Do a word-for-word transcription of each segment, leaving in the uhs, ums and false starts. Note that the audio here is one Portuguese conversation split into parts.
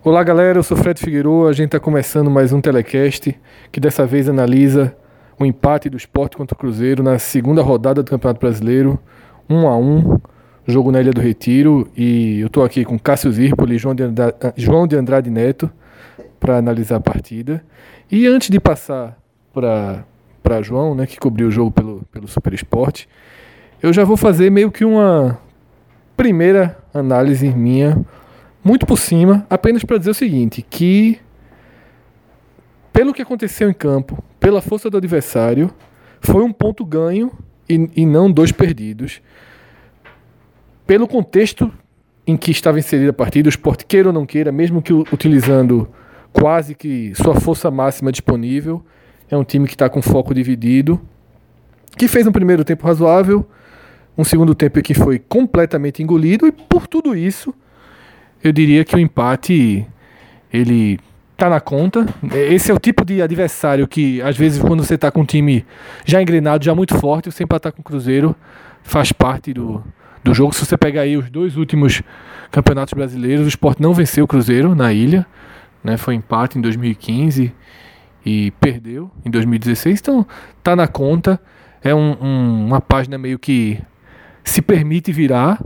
Olá galera, eu sou Fred Figueiredo, a gente está começando mais um telecast que dessa vez analisa o empate do Sport contra o Cruzeiro na segunda rodada do Campeonato Brasileiro, um a um, jogo na Ilha do Retiro, e eu estou aqui com Cássio Zirpoli e João de Andrade, João de Andrade Neto para analisar a partida. E antes de passar para João, né, que cobriu o jogo pelo, pelo Super Sport, eu já vou fazer meio que uma primeira análise minha, muito por cima, apenas para dizer o seguinte, que pelo que aconteceu em campo, pela força do adversário, foi um ponto ganho e, e não dois perdidos. Pelo contexto em que estava inserida a partida, o Sport, queira ou não queira, mesmo que utilizando quase que sua força máxima disponível, é um time que está com foco dividido, que fez um primeiro tempo razoável, um segundo tempo que foi completamente engolido, e por tudo isso eu diria que o empate, ele tá na conta. Esse é o tipo de adversário que, às vezes, quando você tá com um time já engrenado, já muito forte, você empatar com o Cruzeiro faz parte do, do jogo. Se você pegar aí os dois últimos campeonatos brasileiros, o Sport não venceu o Cruzeiro na ilha, né? Foi empate em dois mil e quinze e perdeu em dois mil e dezesseis, então tá na conta. É um, um, uma página meio que se permite virar,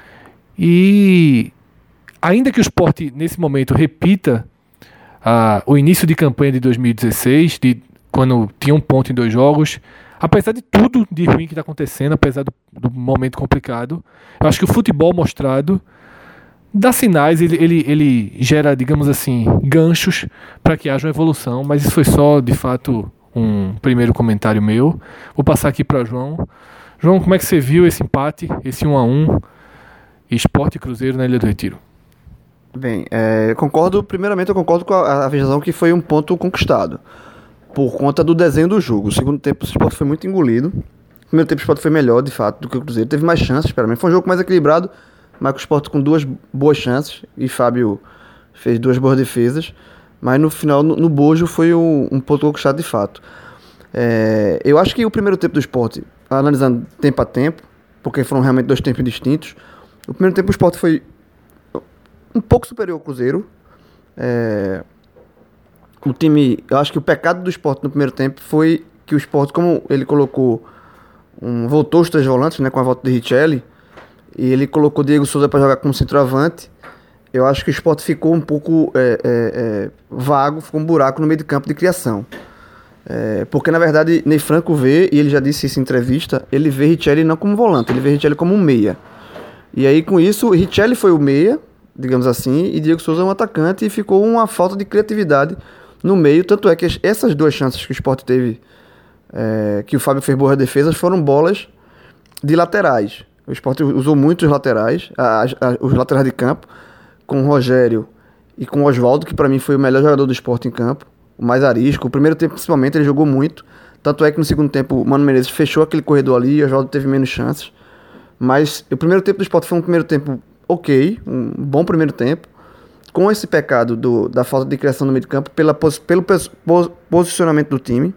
e ainda que o Sport, nesse momento, repita uh, o início de campanha de dois mil e dezesseis, de, quando tinha um ponto em dois jogos, apesar de tudo de ruim que está acontecendo, apesar do, do momento complicado, eu acho que o futebol mostrado dá sinais, ele, ele, ele gera, digamos assim, ganchos para que haja uma evolução, mas isso foi só, de fato, um primeiro comentário meu. Vou passar aqui para João. João, como é que você viu esse empate, esse um a um, Sport e Cruzeiro na Ilha do Retiro? Bem, é, eu concordo, primeiramente eu concordo com a, a visão que foi um ponto conquistado, por conta do desenho do jogo. O segundo tempo o Sport foi muito engolido, o primeiro tempo o Sport foi melhor, de fato, do que o Cruzeiro, teve mais chances, para mim, foi um jogo mais equilibrado, mas com o Sport com duas boas chances, e Fábio fez duas boas defesas, mas no final, no, no bojo, foi um, um ponto conquistado de fato. É, eu acho que o primeiro tempo do Sport, analisando tempo a tempo, porque foram realmente dois tempos distintos, o primeiro tempo do Sport foi um pouco superior ao Cruzeiro. É, o time, eu acho que o pecado do Sport no primeiro tempo foi que o Sport, como ele colocou, um, voltou os três volantes, né, com a volta de Richelli, e ele colocou Diego Souza para jogar como centroavante. Eu acho que o Sport ficou um pouco é, é, é, vago, ficou um buraco no meio de campo de criação. É, porque na verdade Ney Franco vê, e ele já disse isso em entrevista, ele vê Richelli não como volante, ele vê Richelli como um meia. E aí com isso, Richelli foi o meia, digamos assim, e Diego Souza é um atacante, e ficou uma falta de criatividade no meio. Tanto é que essas duas chances que o Sport teve, é, que o Fábio fez boas defesas, foram bolas de laterais. O Sport usou muito os laterais, as, as, os laterais de campo, com o Rogério e com o Oswaldo, que para mim foi o melhor jogador do Sport em campo, o mais arisco. O primeiro tempo, principalmente, ele jogou muito, tanto é que no segundo tempo o Mano Menezes fechou aquele corredor ali e o Oswaldo teve menos chances. Mas o primeiro tempo do Sport foi um primeiro tempo ok, um bom primeiro tempo, com esse pecado do, da falta de criação no meio de campo, pela, pelo pos, posicionamento do time.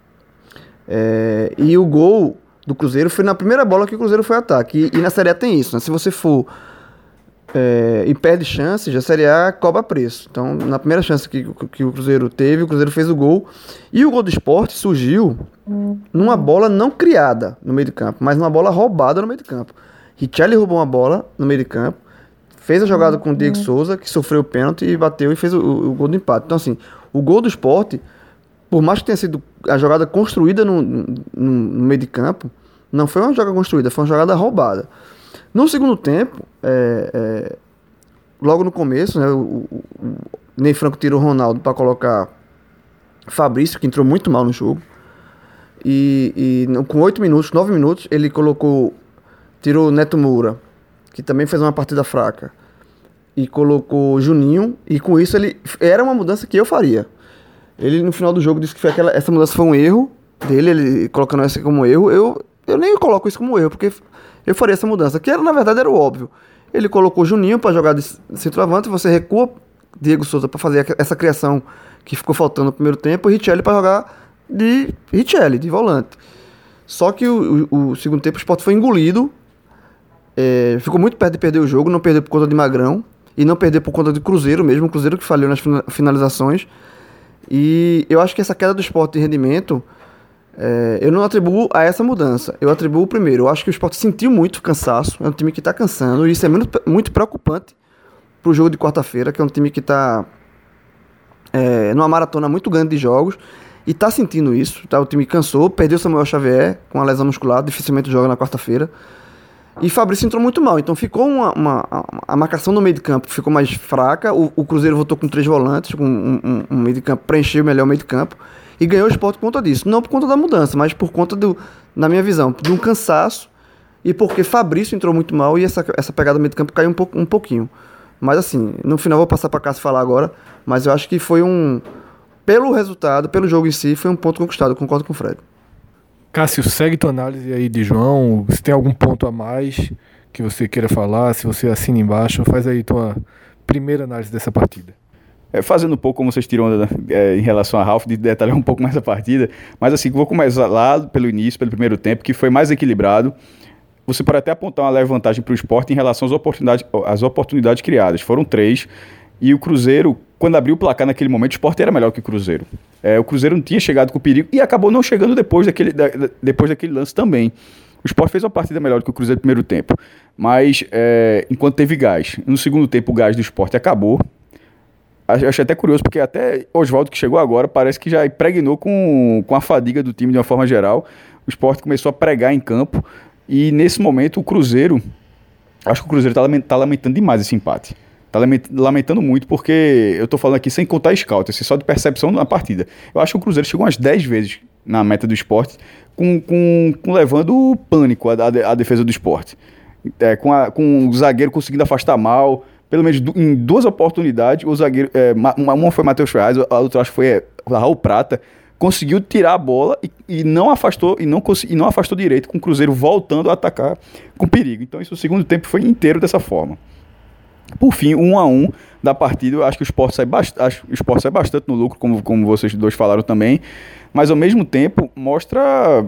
É, e o gol do Cruzeiro foi na primeira bola que o Cruzeiro foi ataque. E, e na Série A tem isso, né? Se você for é, e perde chances, a Série A cobra preço. Então, na primeira chance que, que o Cruzeiro teve, o Cruzeiro fez o gol. E o gol do Sport surgiu numa bola não criada no meio de campo, mas numa bola roubada no meio de campo. Richelli roubou uma bola no meio de campo, fez a jogada com o Diego Souza, que sofreu o pênalti e bateu e fez o, o, o gol do empate. Então, assim, o gol do Sport, por mais que tenha sido a jogada construída no, no, no meio de campo, não foi uma jogada construída, foi uma jogada roubada. No segundo tempo, é, é, logo no começo, né, o, o, o Ney Franco tirou o Ronaldo para colocar Fabrício, que entrou muito mal no jogo. E, e com oito minutos, nove minutos, ele colocou, tirou o Neto Moura, que também fez uma partida fraca, e colocou Juninho, e com isso ele era uma mudança que eu faria. Ele no final do jogo disse que foi aquela, essa mudança foi um erro dele, ele colocando essa como erro. Eu, eu nem coloco isso como erro, porque eu faria essa mudança, que era, na verdade era o óbvio. Ele colocou Juninho para jogar de centroavante, você recua Diego Souza para fazer essa criação que ficou faltando no primeiro tempo, e Richelli para jogar de Richelli, de volante. Só que o, o, o segundo tempo o Sport foi engolido, é, ficou muito perto de perder o jogo, não perdeu por conta de Magrão, e não perder por conta do Cruzeiro mesmo, o Cruzeiro que falhou nas finalizações. E eu acho que essa queda do Sport de rendimento, é, eu não atribuo a essa mudança. Eu atribuo primeiro, eu acho que o Sport sentiu muito cansaço, é um time que está cansando, e isso é muito, muito preocupante para o jogo de quarta-feira, que é um time que está é, numa maratona muito grande de jogos, e está sentindo isso, tá? O time cansou, perdeu Samuel Xavier com a lesão muscular, dificilmente joga na quarta-feira. E Fabrício entrou muito mal, então ficou uma, uma, a marcação no meio de campo ficou mais fraca, o, o Cruzeiro voltou com três volantes, com um, um, um meio de campo, preencheu melhor o meio de campo, e ganhou o Sport por conta disso. Não por conta da mudança, mas por conta, do, na minha visão, de um cansaço, e porque Fabrício entrou muito mal e essa, essa pegada no meio de campo caiu um, pouco, um pouquinho. Mas assim, no final vou passar para Cássio falar agora, mas eu acho que foi um, pelo resultado, pelo jogo em si, foi um ponto conquistado, eu concordo com o Fred. Cássio, segue tua análise aí de João, se tem algum ponto a mais que você queira falar, se você assina embaixo, faz aí tua primeira análise dessa partida. É, fazendo um pouco como vocês tiram é, em relação a Ralf, de detalhar um pouco mais a partida, mas assim, vou começar lá pelo início, pelo primeiro tempo, que foi mais equilibrado. Você pode até apontar uma leve vantagem para o Sport em relação às oportunidades, às oportunidades criadas, foram três, e o Cruzeiro, quando abriu o placar naquele momento, o Sport era melhor que o Cruzeiro. É, o Cruzeiro não tinha chegado com perigo e acabou não chegando depois daquele, da, depois daquele lance também. O Sport fez uma partida melhor do que o Cruzeiro no primeiro tempo, mas é, enquanto teve gás. No segundo tempo o gás do Sport acabou. Achei até curioso, porque até Oswaldo, que chegou agora, parece que já impregnou com, com a fadiga do time de uma forma geral. O Sport começou a pregar em campo e nesse momento o Cruzeiro, acho que o Cruzeiro está lamentando demais esse empate. Tá lamentando muito, porque eu tô falando aqui sem contar scout, assim, só de percepção na partida. Eu acho que o Cruzeiro chegou umas dez vezes na meta do Sport, com, com, com levando pânico a, a, a defesa do Sport. É, com, a, com o zagueiro conseguindo afastar mal, pelo menos du, em duas oportunidades, o zagueiro, é, uma, uma foi Matheus Ferraz, a outra acho que foi é, Raul Prata, conseguiu tirar a bola e, e, não afastou, e, não, e não afastou direito, com o Cruzeiro voltando a atacar com perigo. Então isso, o segundo tempo foi inteiro dessa forma. Por fim, um a um da partida, eu acho que o Sport sai, bast- acho que o Sport sai bastante no lucro, como, como vocês dois falaram também, mas ao mesmo tempo mostra,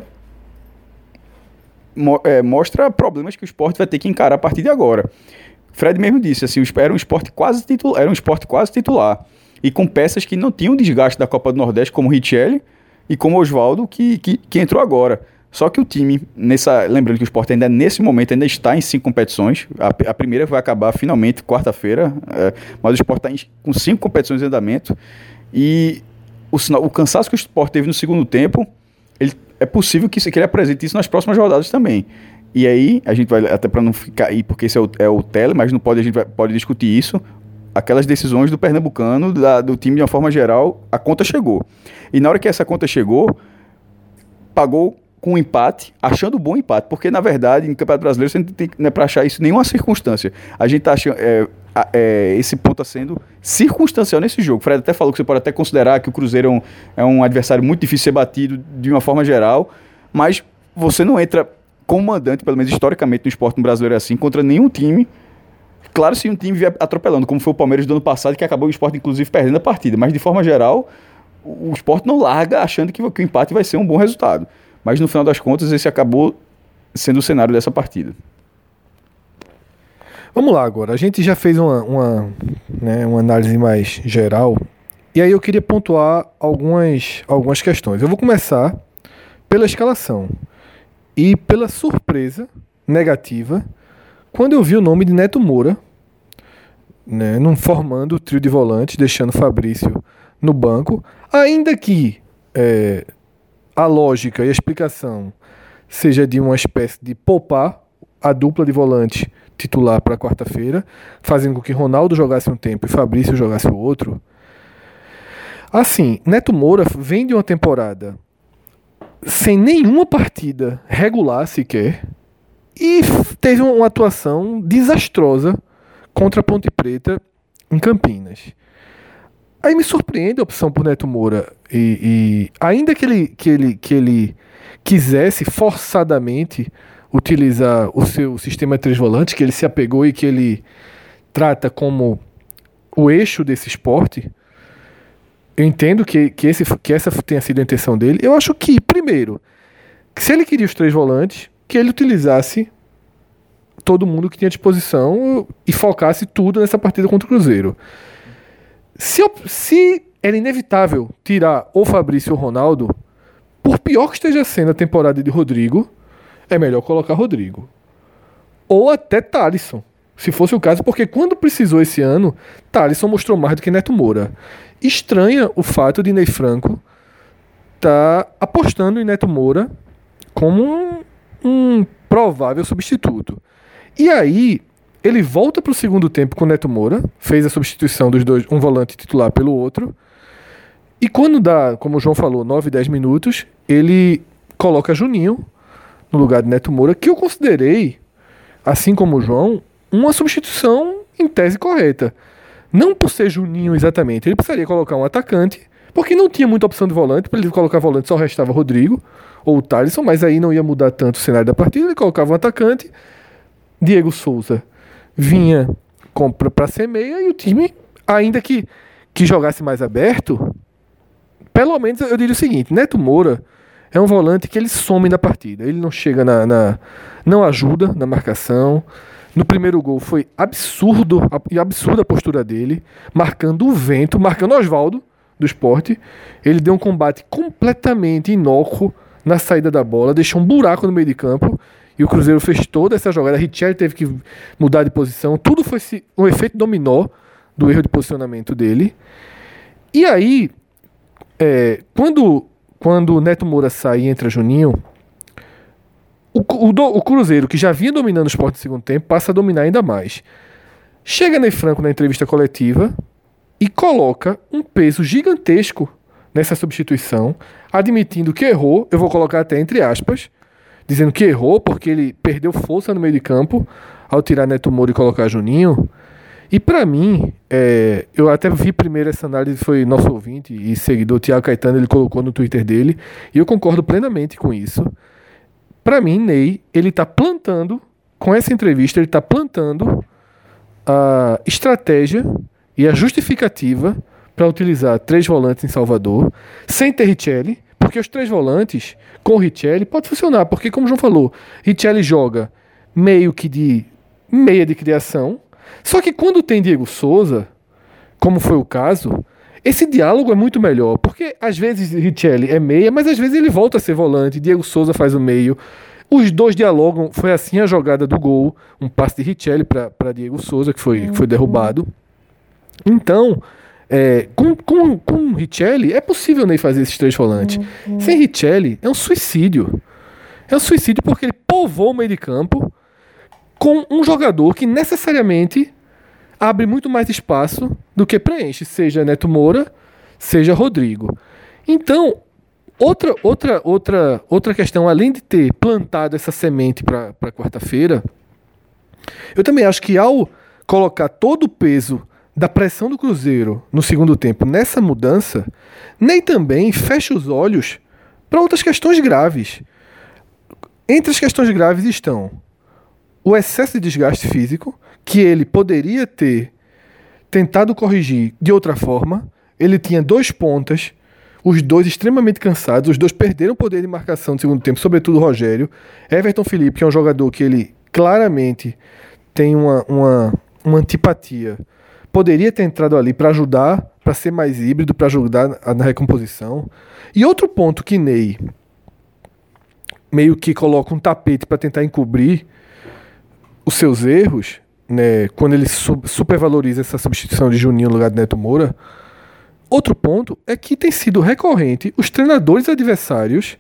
mo- é, mostra problemas que o Sport vai ter que encarar a partir de agora. Fred mesmo disse, assim, era um esporte quase titular, era um esporte quase titular, e com peças que não tinham desgaste da Copa do Nordeste, como o Richelli e como o Oswaldo, que, que, que entrou agora. Só que o time, nessa, lembrando que o Sport ainda nesse momento ainda está em cinco competições, a, a primeira vai acabar finalmente quarta-feira, é, mas o Sport está em, com cinco competições em andamento, e o, o cansaço que o Sport teve no segundo tempo, ele, é possível que, que ele apresente isso nas próximas rodadas também. E aí, a gente vai, até para não ficar aí, porque esse é o, é o tele, mas não pode, a gente vai, pode discutir isso, aquelas decisões do Pernambucano, da, do time de uma forma geral, a conta chegou. E na hora que essa conta chegou, pagou com um empate, achando bom empate, porque na verdade no Campeonato Brasileiro você não tem, não é para achar isso em nenhuma circunstância. A gente está achando é, é, esse ponto está sendo circunstancial nesse jogo. O Fred até falou que você pode até considerar que o Cruzeiro é um, é um adversário muito difícil de ser batido de uma forma geral, mas você não entra como mandante, pelo menos historicamente no esporte no brasileiro é assim, contra nenhum time. Claro, se um time vier atropelando, como foi o Palmeiras do ano passado, que acabou o Sport inclusive perdendo a partida, mas de forma geral o Sport não larga achando que, que o empate vai ser um bom resultado. Mas no final das contas, esse acabou sendo o cenário dessa partida. Vamos lá agora. A gente já fez uma, uma, né, uma análise mais geral. E aí eu queria pontuar algumas, algumas questões. Eu vou começar pela escalação. E pela surpresa negativa, quando eu vi o nome de Neto Moura, né, não formando o trio de volantes, deixando Fabrício no banco. Ainda que... É, a lógica e a explicação seja de uma espécie de poupar a dupla de volante titular para quarta-feira, fazendo com que Ronaldo jogasse um tempo e Fabrício jogasse o outro. Assim, Neto Moura vem de uma temporada sem nenhuma partida regular sequer e teve uma atuação desastrosa contra a Ponte Preta em Campinas. Aí me surpreende a opção por Neto Moura. E, e ainda que ele, que, ele, que ele quisesse forçadamente utilizar o seu sistema de três volantes, que ele se apegou e que ele trata como o eixo desse esporte, eu entendo que, que, esse, que essa tenha sido a intenção dele. Eu acho que, primeiro, que se ele queria os três volantes, que ele utilizasse todo mundo que tinha disposição e focasse tudo nessa partida contra o Cruzeiro. Se, eu, se era inevitável tirar ou Fabrício ou Ronaldo, por pior que esteja sendo a temporada de Rodrigo, é melhor colocar Rodrigo. Ou até Thalisson, se fosse o caso, porque quando precisou esse ano, Thalisson mostrou mais do que Neto Moura. Estranha o fato de Ney Franco estar tá apostando em Neto Moura como um, um provável substituto. E aí, ele volta para o segundo tempo com o Neto Moura, fez a substituição dos dois, um volante titular pelo outro, e quando dá, como o João falou, nove, dez minutos, ele coloca Juninho no lugar de Neto Moura, que eu considerei, assim como o João, uma substituição em tese correta. Não por ser Juninho exatamente, ele precisaria colocar um atacante, porque não tinha muita opção de volante, para ele colocar volante só restava Rodrigo ou o Thalisson, mas aí não ia mudar tanto o cenário da partida, ele colocava um atacante, Diego Souza vinha para ser meia e o time, ainda que, que jogasse mais aberto, pelo menos eu diria o seguinte, Neto Moura é um volante que ele some da partida, ele não chega na, na não ajuda na marcação. No primeiro gol foi absurdo e absurda a postura dele, marcando o vento, marcando o Oswaldo do Sport. Ele deu um combate completamente inócuo na saída da bola, deixou um buraco no meio de campo e o Cruzeiro fez toda essa jogada. Richelli teve que mudar de posição, tudo foi um efeito dominó do erro de posicionamento dele. E aí, é, quando, quando o Neto Moura sai e entra Juninho, O, o, o Cruzeiro, que já vinha dominando o Sport no segundo tempo, passa a dominar ainda mais. Chega Ney Franco na entrevista coletiva e coloca um peso gigantesco nessa substituição, admitindo que errou, eu vou colocar até entre aspas, dizendo que errou porque ele perdeu força no meio de campo ao tirar Neto Moura e colocar Juninho. E para mim, é, eu até vi primeiro essa análise, foi nosso ouvinte e seguidor Thiago Caetano, ele colocou no Twitter dele, e eu concordo plenamente com isso. Para mim, Ney, ele está plantando, com essa entrevista, ele está plantando a estratégia e a justificativa para utilizar três volantes em Salvador, sem ter Richelli, porque os três volantes, com Richelli, pode funcionar, porque, como o João falou, Richelli joga meio que de meia de criação, só que quando tem Diego Souza, como foi o caso, esse diálogo é muito melhor, porque às vezes Richelli é meia, mas às vezes ele volta a ser volante, Diego Souza faz o meio, os dois dialogam, foi assim a jogada do gol, um passe de Richelli para Diego Souza, que foi, que foi derrubado. Então, é, com, com, com Richelli, é possível nem fazer esses três volantes. Uhum. Sem Richelli, é um suicídio. É um suicídio porque ele povoa o meio de campo com um jogador que necessariamente abre muito mais espaço do que preenche, seja Neto Moura, seja Rodrigo. Então, outra, outra, outra, outra questão, além de ter plantado essa semente para quarta-feira, eu também acho que ao colocar todo o peso da pressão do Cruzeiro no segundo tempo nessa mudança, nem também fecha os olhos para outras questões graves. Entre as questões graves estão o excesso de desgaste físico, que ele poderia ter tentado corrigir de outra forma. Ele tinha dois pontas, os dois extremamente cansados, os dois perderam o poder de marcação no segundo tempo, sobretudo o Rogério. Everton Felipe, que é um jogador que ele claramente tem uma, uma, uma antipatia, poderia ter entrado ali para ajudar, para ser mais híbrido, para ajudar na recomposição. E outro ponto que Ney meio que coloca um tapete para tentar encobrir os seus erros, né, quando ele su- supervaloriza essa substituição de Juninho no lugar de Neto Moura. Outro ponto é que tem sido recorrente os treinadores adversários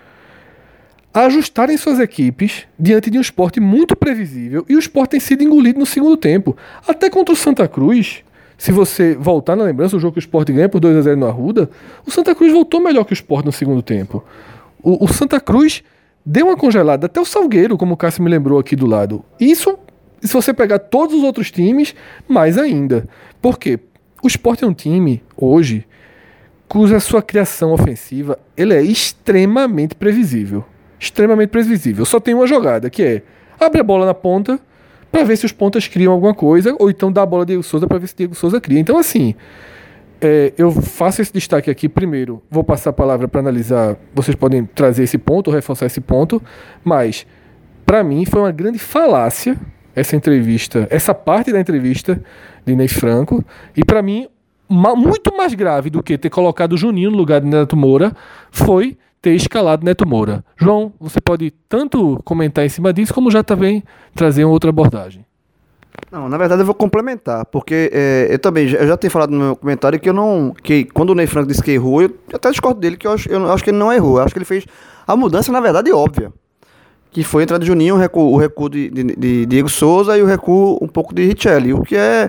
ajustarem suas equipes diante de um Sport muito previsível, e o Sport tem sido engolido no segundo tempo. Até contra o Santa Cruz, se você voltar na lembrança, o jogo que o Sport ganha por dois a zero no Arruda, o Santa Cruz voltou melhor que o Sport no segundo tempo. O, o Santa Cruz deu uma congelada, até o Salgueiro, como o Cássio me lembrou aqui do lado. Isso, se você pegar todos os outros times, mais ainda. Por quê? O Sport é um time, hoje, cuja sua criação ofensiva ele é extremamente previsível. Extremamente previsível. Só tem uma jogada, que é abre a bola na ponta para ver se os pontas criam alguma coisa, ou então dá a bola a Diego Souza para ver se Diego Souza cria. Então, assim, é, eu faço esse destaque aqui. Primeiro, vou passar a palavra para analisar. Vocês podem trazer esse ponto ou reforçar esse ponto, mas Para mim, foi uma grande falácia essa entrevista, essa parte da entrevista de Ney Franco. E para mim, ma- muito mais grave do que ter colocado o Juninho no lugar de Neto Moura foi ter escalado Neto Moura. João, você pode tanto comentar em cima disso, como já também trazer uma outra abordagem. Não, na verdade eu vou complementar, porque é, eu também, eu já tenho falado no meu comentário que eu não, que quando o Ney Franco disse que errou, eu até discordo dele, que eu acho, eu acho que ele não errou, eu acho que ele fez a mudança, na verdade, óbvia, que foi a entrada de Juninho, o recuo, o recuo de, de, de Diego Souza e o recuo um pouco de Richelli, o que é,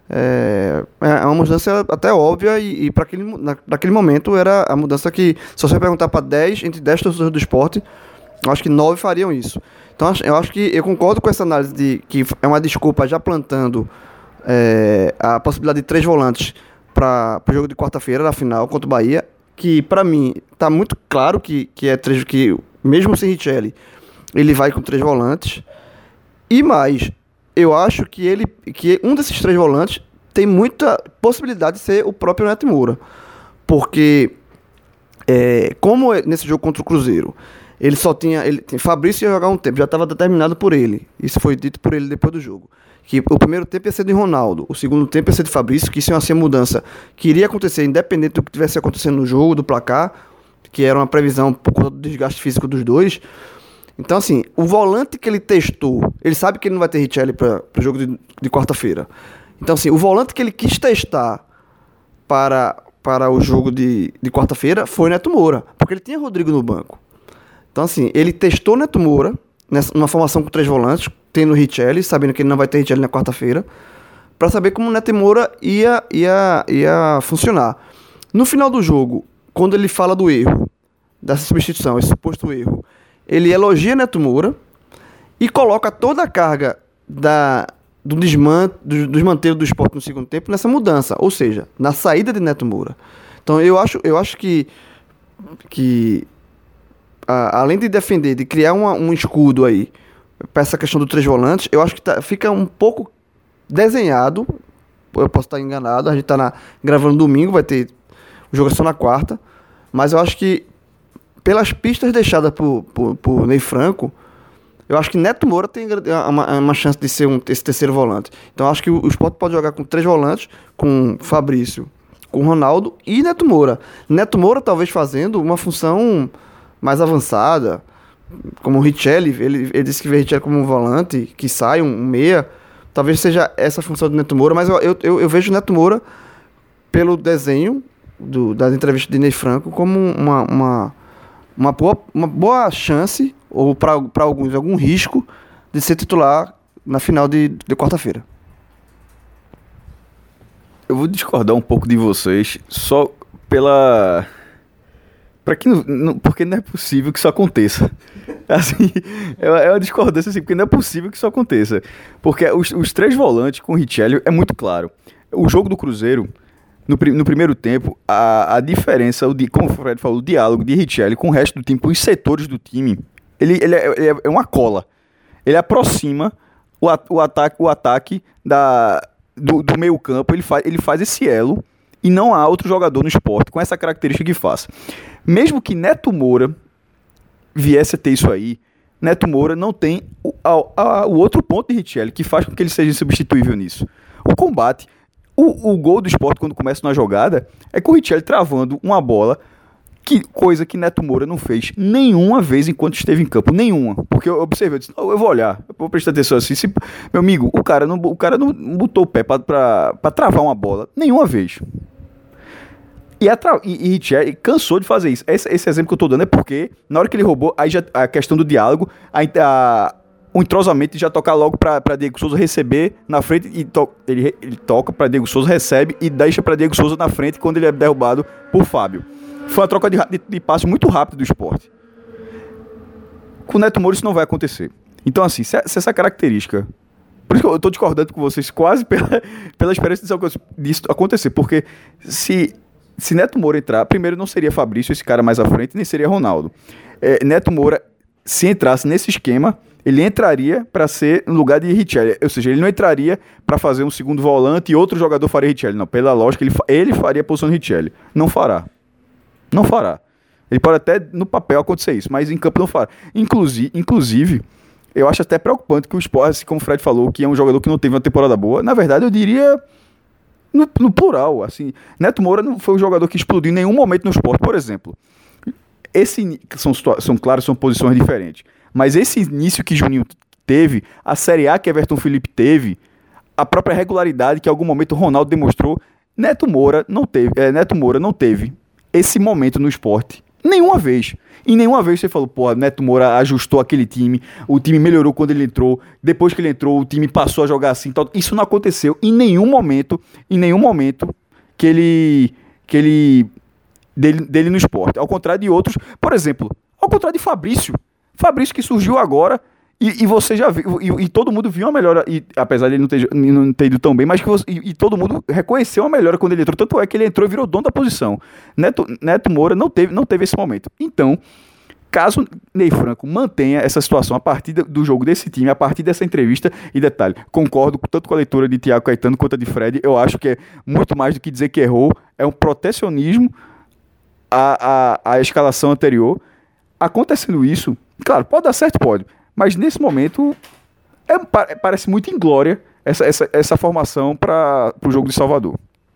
é, é uma mudança até óbvia e, e para aquele, na, naquele momento era a mudança que, se você perguntar para dez, entre dez torcedores do esporte, eu acho que nove fariam isso. Então eu acho que eu concordo com essa análise de que é uma desculpa já plantando é, a possibilidade de três volantes para o jogo de quarta-feira, na final, contra o Bahia, que para mim está muito claro que, que é três, que mesmo sem Richelli, ele vai com três volantes. E mais, eu acho que, ele, que um desses três volantes tem muita possibilidade de ser o próprio Neto Moura. Porque, é, como é nesse jogo contra o Cruzeiro, ele só tinha... Ele, Fabrício ia jogar um tempo, já estava determinado por ele. Isso foi dito por ele depois do jogo. Que o primeiro tempo ia ser de Ronaldo, o segundo tempo ia ser de Fabrício, que isso ia ser uma mudança que iria acontecer, independente do que tivesse acontecendo no jogo, do placar, que era uma previsão por conta do desgaste físico dos dois. Então, assim, o volante que ele testou, ele sabe que ele não vai ter Richelli para o jogo de, de quarta-feira. Então, assim, o volante que ele quis testar para, para o jogo de, de quarta-feira foi Neto Moura, porque ele tinha Rodrigo no banco. Então, assim, ele testou Neto Moura, nessa, numa formação com três volantes, tendo Richelli, sabendo que ele não vai ter Richelli na quarta-feira, para saber como o Neto Moura ia, ia, ia funcionar. No final do jogo, quando ele fala do erro, dessa substituição, esse suposto erro, ele elogia Neto Moura e coloca toda a carga da, do, desman, do desmantelo do esporte no segundo tempo nessa mudança, ou seja, na saída de Neto Moura. Então, eu acho, eu acho que... que a, além de defender, de criar uma, um escudo aí para essa questão do três volantes, eu acho que tá, fica um pouco desenhado. Eu posso estar enganado, a gente está gravando domingo, vai ter o jogo só na quarta, mas eu acho que pelas pistas deixadas por, por, por Ney Franco, eu acho que Neto Moura tem uma, uma chance de ser um, esse terceiro volante. Então eu acho que o, o Sport pode jogar com três volantes, com Fabrício, com Ronaldo e Neto Moura. Neto Moura talvez fazendo uma função mais avançada, como o Richelli, ele, ele disse que vê Richelli como um volante, que sai, um, um meia, talvez seja essa a função do Neto Moura, mas eu, eu, eu vejo o Neto Moura, pelo desenho do, das entrevistas de Ney Franco, como uma, uma, uma, boa, uma boa chance, ou para alguns, algum risco, de ser titular na final de, de quarta-feira. Eu vou discordar um pouco de vocês, só pela... Pra que não, não, porque não é possível que isso aconteça. Assim, é uma discordância assim, porque não é possível que isso aconteça. Porque os, os três volantes com o Richelli é muito claro. O jogo do Cruzeiro, no, no primeiro tempo, a, a diferença, o de, como o Fred falou, o diálogo de Richelli com o resto do time, com os setores do time, ele, ele, é, ele é uma cola. Ele aproxima o, o ataque, o ataque da, do, do meio campo, ele faz, ele faz esse elo. E não há outro jogador no esporte com essa característica que faça. Mesmo que Neto Moura viesse a ter isso aí, Neto Moura não tem o, a, a, o outro ponto de Richelli que faz com que ele seja insubstituível nisso. O combate, o, o gol do esporte quando começa na jogada, é com o Richelli travando uma bola, que, coisa que Neto Moura não fez nenhuma vez enquanto esteve em campo. Nenhuma. Porque eu observei, eu disse, oh, eu vou olhar, eu vou prestar atenção assim. Se, meu amigo, o cara não, o cara não botou o pé pra, pra, pra travar uma bola nenhuma vez. E, a e, e Richelli cansou de fazer isso. Esse, esse exemplo que eu tô dando é porque, na hora que ele roubou, aí já, a questão do diálogo, a, a, o entrosamento já tocar logo pra, pra Diego Souza receber na frente, e to, ele, ele toca pra Diego Souza, recebe e deixa pra Diego Souza na frente quando ele é derrubado por Fábio. Foi uma troca de, de, de passe muito rápido do esporte. Com o Neto Moura isso não vai acontecer. Então, assim, se, se essa característica... Por isso que eu estou discordando com vocês quase pela, pela experiência disso acontecer. Porque se, se Neto Moura entrar, primeiro não seria Fabrício, esse cara mais à frente, nem seria Ronaldo. É, Neto Moura, se entrasse nesse esquema, ele entraria para ser no lugar de Richelli. Ou seja, ele não entraria para fazer um segundo volante e outro jogador faria Richelli. Não, pela lógica, ele, ele faria a posição de Richelli. Não fará. Não fará. Ele pode até no papel acontecer isso, mas em campo não fará. Inclusive, inclusive eu acho até preocupante que o Sport, assim como o Fred falou, que é um jogador que não teve uma temporada boa, na verdade eu diria no, no plural, assim, Neto Moura não foi um jogador que explodiu em nenhum momento no Sport, por exemplo. Esse, são, são claro, são posições diferentes, mas esse início que Juninho teve, a Série A que Everton Felipe teve, a própria regularidade que em algum momento o Ronaldo demonstrou, Neto Moura não teve, é, Neto Moura não teve esse momento no Sport nenhuma vez. E nenhuma vez você falou, pô, Neto Moura ajustou aquele time, o time melhorou quando ele entrou, depois que ele entrou, o time passou a jogar assim, tal. Isso não aconteceu em nenhum momento, em nenhum momento que ele, que ele dele, dele no Sport. Ao contrário de outros, por exemplo, ao contrário de Fabrício, Fabrício que surgiu agora, e, e você já viu, e, e todo mundo viu uma melhora, e, apesar de ele não ter, não ter ido tão bem, mas que você, e, e todo mundo reconheceu uma melhora quando ele entrou, tanto é que ele entrou e virou dono da posição. Neto, Neto Moura não teve, não teve esse momento. Então, caso Ney Franco mantenha essa situação a partir do jogo desse time, a partir dessa entrevista, e detalhe, concordo tanto com a leitura de Thiago Caetano quanto a de Fred, eu acho que é muito mais do que dizer que errou, é um protecionismo à, à, à escalação anterior. Acontecendo isso, claro, pode dar certo, pode, mas nesse momento é, parece muito inglória essa, essa, essa formação para o jogo de Salvador.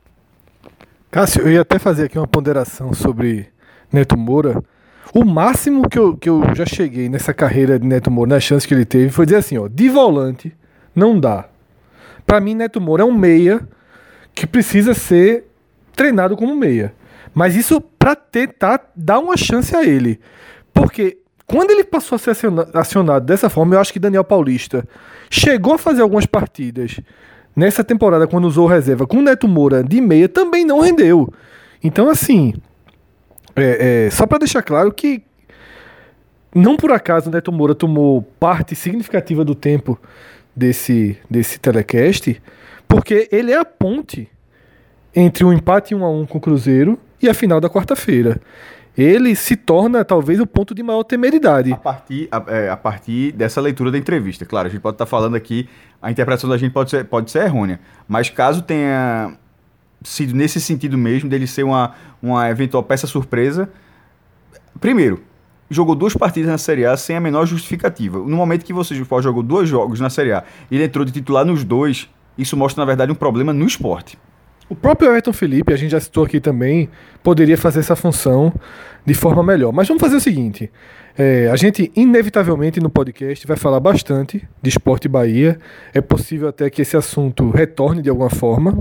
Cássio, eu ia até fazer aqui uma ponderação sobre Neto Moura. O máximo que eu, que eu já cheguei nessa carreira de Neto Moura, nas chances que ele teve, foi dizer assim, ó, de volante não dá. Para mim, Neto Moura é um meia que precisa ser treinado como meia. Mas isso para tentar dar uma chance a ele. Porque quando ele passou a ser acionado dessa forma, eu acho que Daniel Paulista chegou a fazer algumas partidas nessa temporada, quando usou reserva com o Neto Moura de meia, também não rendeu. Então, assim, é, é, só para deixar claro que não por acaso o Neto Moura tomou parte significativa do tempo desse, desse telecast, porque ele é a ponte entre o empate um a um com o Cruzeiro e a final da quarta-feira. Ele se torna talvez o ponto de maior temeridade. A partir, a, é, a partir dessa leitura da entrevista. Claro, a gente pode estar falando aqui, a interpretação da gente pode ser, pode ser errônea, mas caso tenha sido nesse sentido mesmo, dele ser uma, uma eventual peça surpresa, primeiro, jogou duas partidas na Série A sem a menor justificativa. No momento que você jogou dois jogos na Série A e ele entrou de titular nos dois, isso mostra, na verdade, um problema no esporte. O próprio Everton Felipe, a gente já citou aqui também, poderia fazer essa função de forma melhor. Mas vamos fazer o seguinte, é, a gente inevitavelmente no podcast vai falar bastante de Sport Bahia, é possível até que esse assunto retorne de alguma forma.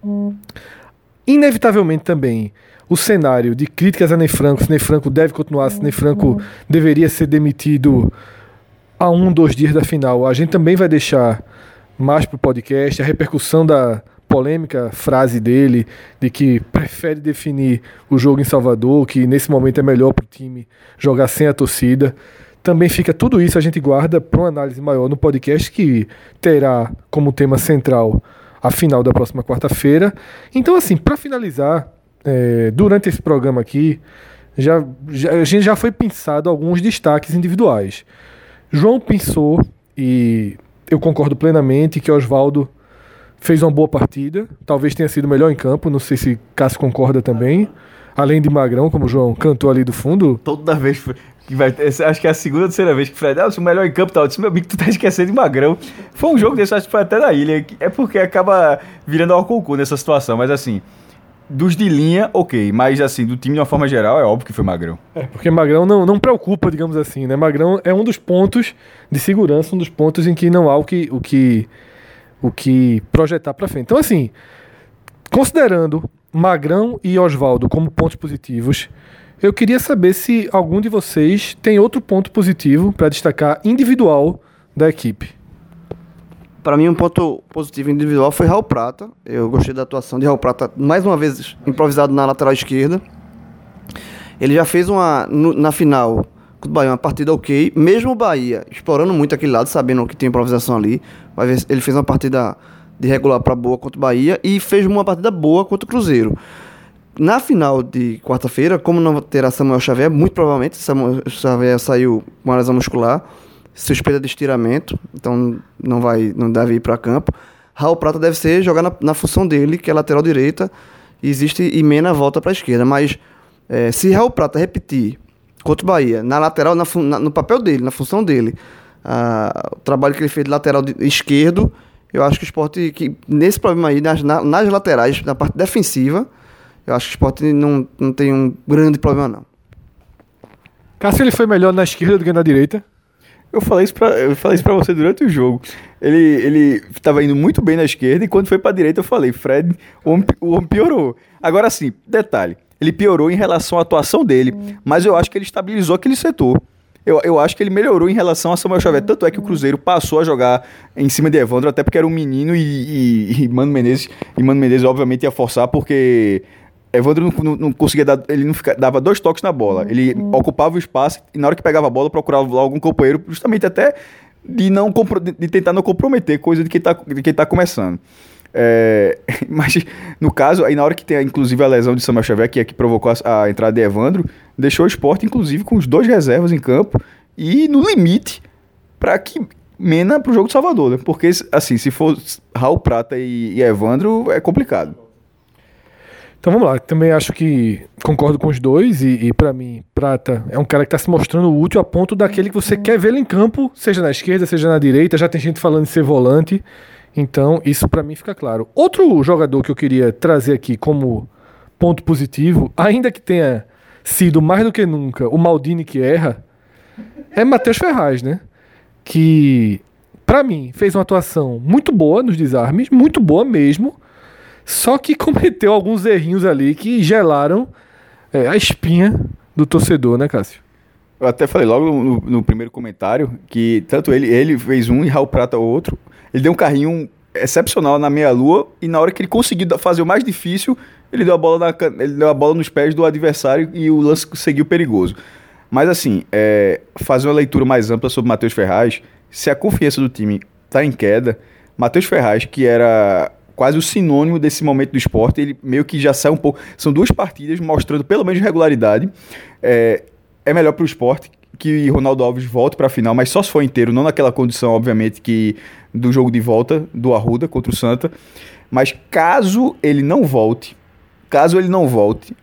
Inevitavelmente também o cenário de críticas a Ney Franco, se Ney Franco deve continuar, se Ney Franco deveria ser demitido a um, dois dias da final, a gente também vai deixar mais para o podcast, a repercussão da polêmica frase dele de que prefere definir o jogo em Salvador, que nesse momento é melhor para o time jogar sem a torcida. Também fica tudo isso, a gente guarda para uma análise maior no podcast, que terá como tema central a final da próxima quarta-feira. Então, assim, para finalizar, é, durante esse programa aqui, já, já, a gente já foi pensado alguns destaques individuais. João pensou, e eu concordo plenamente, que Osvaldo fez uma boa partida, talvez tenha sido o melhor em campo, não sei se Cássio concorda também, além de Magrão, como o João cantou ali do fundo. Toda vez que vai ter, acho que é a segunda ou terceira vez que o Fred, ah, o melhor em campo, tal, eu disse, meu amigo, tu tá esquecendo de Magrão. Foi um jogo desse, acho que foi até na ilha, é porque acaba virando ao concurso nessa situação, mas assim, dos de linha, ok, mas assim, do time de uma forma geral, é óbvio que foi Magrão. É, porque Magrão não, não preocupa, digamos assim, né? Magrão é um dos pontos de segurança, um dos pontos em que não há o que... O que o que projetar para frente. Então, assim, considerando Magrão e Osvaldo como pontos positivos, eu queria saber se algum de vocês tem outro ponto positivo para destacar individual da equipe. Para mim, um ponto positivo individual foi Raul Prata. Eu gostei da atuação de Raul Prata, mais uma vez improvisado na lateral esquerda. Ele já fez uma, no, na final com o Bahia, uma partida ok, mesmo o Bahia explorando muito aquele lado, sabendo que tem improvisação ali. Ele fez uma partida de regular para boa contra o Bahia e fez uma partida boa contra o Cruzeiro. Na final de quarta-feira, como não terá Samuel Xavier, muito provavelmente Samuel Xavier saiu com uma lesão muscular, suspeita de estiramento, então não, vai, não deve ir para campo. Raul Prata deve ser jogar na, na função dele, que é lateral direita, e existe e Mena volta para a esquerda. Mas é, se Raul Prata repetir contra o Bahia, na lateral, na, na, no papel dele, na função dele, a, o trabalho que ele fez de lateral de, esquerdo. Eu acho que o Sport, que nesse problema aí, nas, na, nas laterais, na parte defensiva, eu acho que o Sport não, não tem um grande problema, não. Cássio, ele foi melhor na esquerda do que na direita? Eu falei isso pra, eu falei isso pra você durante o jogo. Ele, ele tava indo muito bem na esquerda e quando foi pra direita eu falei, Fred, o homem, o homem piorou. Agora sim, detalhe, ele piorou em relação à atuação dele, mas eu acho que ele estabilizou aquele setor. Eu, eu acho que ele melhorou em relação a Samuel Xavier. Tanto é que o Cruzeiro passou a jogar em cima de Evandro, até porque era um menino e, e, e Mano Menezes, e Mano Menezes obviamente ia forçar porque... Evandro não, não, não conseguia dar, ele não fica, dava dois toques na bola, ele uhum. ocupava o espaço e na hora que pegava a bola procurava algum companheiro, justamente até de, não, de, de tentar não comprometer coisa de quem está de quem tá começando. É, mas no caso, aí na hora que tem inclusive a lesão de Samuel Xavier, que é que provocou a, a entrada de Evandro, deixou o Sport inclusive com os dois reservas em campo e no limite para que Mena pro jogo de Salvador, né? Porque assim, se for Raul Prata e, e Evandro é complicado. Então vamos lá, também acho que concordo com os dois e, e para mim, Prata é um cara que está se mostrando útil a ponto daquele que você quer ver ele em campo, seja na esquerda, seja na direita, já tem gente falando de ser volante, então isso para mim fica claro. Outro jogador que eu queria trazer aqui como ponto positivo, ainda que tenha sido mais do que nunca o Maldini que erra, é Matheus Ferraz, né? Que para mim fez uma atuação muito boa nos desarmes, muito boa mesmo, só que cometeu alguns errinhos ali que gelaram é, a espinha do torcedor, né, Cássio? Eu até falei logo no, no primeiro comentário que tanto ele, ele fez um e Raul Prata outro. Ele deu um carrinho excepcional na meia-lua e na hora que ele conseguiu fazer o mais difícil, ele deu a bola, na, ele deu a bola nos pés do adversário e o lance seguiu perigoso. Mas assim, é, fazer uma leitura mais ampla sobre Matheus Ferraz, se a confiança do time está em queda, Matheus Ferraz, que era... quase o sinônimo desse momento do Sport, ele meio que já sai um pouco... São duas partidas mostrando pelo menos regularidade. É, é melhor para o Sport que Ronaldo Alves volte para a final, mas só se for inteiro, não naquela condição, obviamente, que do jogo de volta do Arruda contra o Santa. Mas caso ele não volte, caso ele não volte,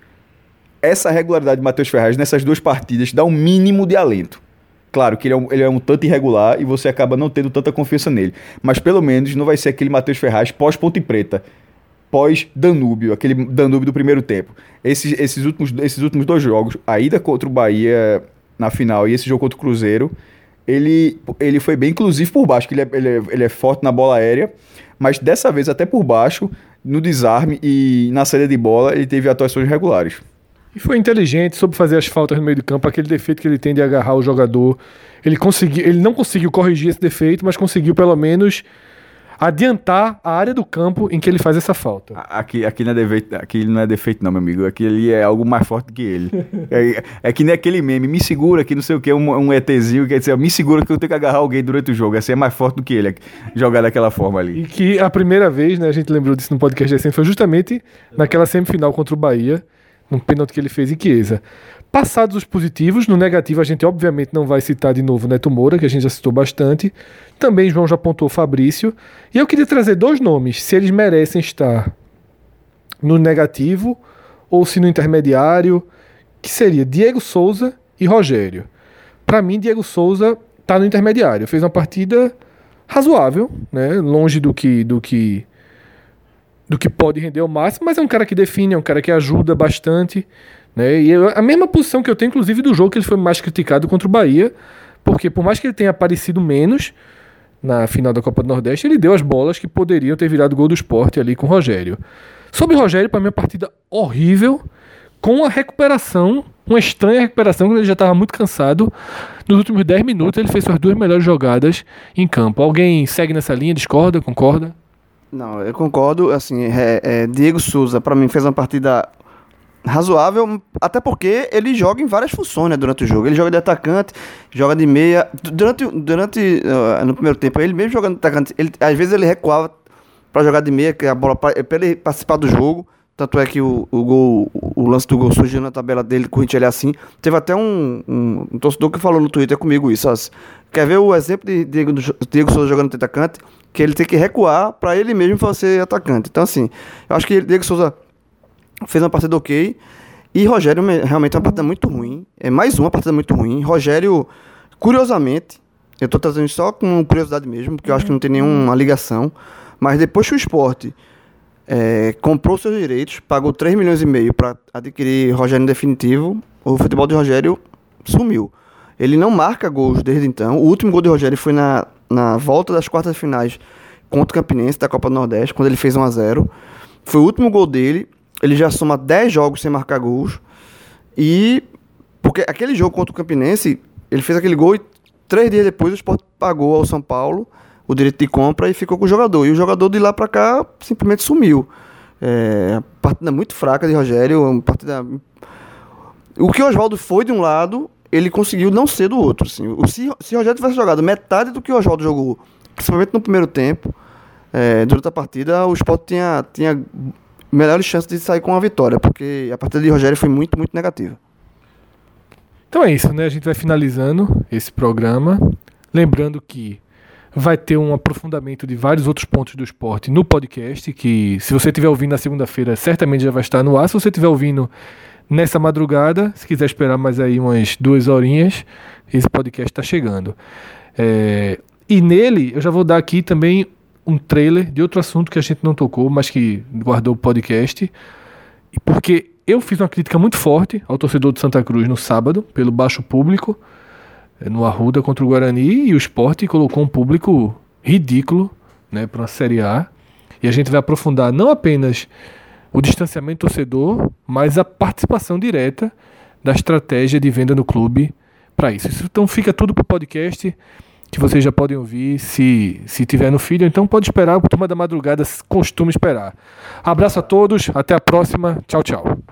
essa regularidade de Matheus Ferraz nessas duas partidas dá um mínimo de alento. Claro que ele é, um, ele é um tanto irregular e você acaba não tendo tanta confiança nele. Mas pelo menos não vai ser aquele Matheus Ferraz pós-Ponte Preta, pós-Danúbio, aquele Danúbio do primeiro tempo. Esses, esses, últimos, esses últimos dois jogos, a ida contra o Bahia na final e esse jogo contra o Cruzeiro, ele, ele foi bem inclusive por baixo, que ele é, ele, é, ele é forte na bola aérea, mas dessa vez até por baixo, no desarme e na saída de bola, ele teve atuações regulares. E foi inteligente, soube fazer as faltas no meio do campo, aquele defeito que ele tem de agarrar o jogador. Ele, consegui, ele não conseguiu corrigir esse defeito, mas conseguiu pelo menos adiantar a área do campo em que ele faz essa falta. Aqui, aqui, não, é defeito, aqui não é defeito não, meu amigo. Aqui ali é algo mais forte que ele. é, é que nem aquele meme, me segura que não sei o que, um, um ETzinho, quer dizer, me segura que eu tenho que agarrar alguém durante o jogo. Assim é mais forte do que ele, jogar daquela forma ali. E que a primeira vez, né, a gente lembrou disso no podcast recente, foi justamente naquela semifinal contra o Bahia, num pênalti que ele fez em Chiesa. Passados os positivos, no negativo a gente obviamente não vai citar de novo Neto Moura, que a gente já citou bastante. Também João já apontou Fabrício. E eu queria trazer dois nomes, se eles merecem estar no negativo ou se no intermediário, que seria Diego Souza e Rogério. Para mim, Diego Souza está no intermediário. Fez uma partida razoável, né? Longe do que... Do que do que pode render ao máximo, mas é um cara que define, é um cara que ajuda bastante, né? E é a mesma posição que eu tenho, inclusive, do jogo que ele foi mais criticado contra o Bahia, porque por mais que ele tenha aparecido menos na final da Copa do Nordeste, ele deu as bolas que poderiam ter virado gol do Sport ali com o Rogério. Sobre o Rogério, para mim, é uma partida horrível, com a recuperação, uma estranha recuperação, quando ele já estava muito cansado. Nos últimos dez minutos, ele fez suas duas melhores jogadas em campo. Alguém segue nessa linha, discorda, concorda? Não, eu concordo, assim, é, é, Diego Souza, para mim, fez uma partida razoável, até porque ele joga em várias funções, né, durante o jogo. Ele joga de atacante, joga de meia, durante, durante uh, no primeiro tempo, ele mesmo jogando de atacante, ele, às vezes ele recuava para jogar de meia, que a bola, para ele participar do jogo, tanto é que o, o, gol, o lance do gol surgiu na tabela dele, com ele assim. Teve até um, um, um torcedor que falou no Twitter comigo isso, ó, quer ver o exemplo de Diego, Diego Souza jogando de atacante, que ele tem que recuar para ele mesmo ser atacante. Então, assim, eu acho que Diego Souza fez uma partida ok. E Rogério realmente é uma partida muito ruim. É mais uma partida muito ruim. Rogério, curiosamente, eu tô trazendo isso só com curiosidade mesmo, porque eu acho que não tem nenhuma ligação, mas depois que o Sport é, comprou seus direitos, pagou três milhões e meio para adquirir Rogério em definitivo, o futebol de Rogério sumiu. Ele não marca gols desde então. O último gol de Rogério foi na, na volta das quartas de finais contra o Campinense, da Copa do Nordeste, quando ele fez um a zero. Foi o último gol dele. Ele já soma dez jogos sem marcar gols. E... porque aquele jogo contra o Campinense, ele fez aquele gol e três dias depois o Sport pagou ao São Paulo o direito de compra e ficou com o jogador. E o jogador de lá pra cá simplesmente sumiu. É, partida muito fraca de Rogério, uma partida... O que o Oswaldo foi de um lado, ele conseguiu não ser do outro. Assim. O, se, se o Rogério tivesse jogado metade do que o Oswaldo jogou, principalmente no primeiro tempo, é, durante a partida, o Sport tinha, tinha melhores chances de sair com a vitória, porque a partida de Rogério foi muito, muito negativa. Então é isso, né? A gente vai finalizando esse programa. Lembrando que vai ter um aprofundamento de vários outros pontos do Sport no podcast, que se você estiver ouvindo na segunda-feira, certamente já vai estar no ar. Se você estiver ouvindo nessa madrugada, se quiser esperar mais aí umas duas horinhas, esse podcast está chegando. É, e nele, eu já vou dar aqui também um trailer de outro assunto que a gente não tocou, mas que guardou o podcast, porque eu fiz uma crítica muito forte ao torcedor de Santa Cruz no sábado, pelo baixo público, no Arruda contra o Guarani, e o Sport colocou um público ridículo, né, para uma Série A. E a gente vai aprofundar não apenas o distanciamento do torcedor, mas a participação direta da estratégia de venda no clube para isso. Então fica tudo para o podcast, que vocês já podem ouvir se, se tiver no feed, então pode esperar, o Turma da Madrugada costuma esperar. Abraço a todos, até a próxima, tchau, tchau.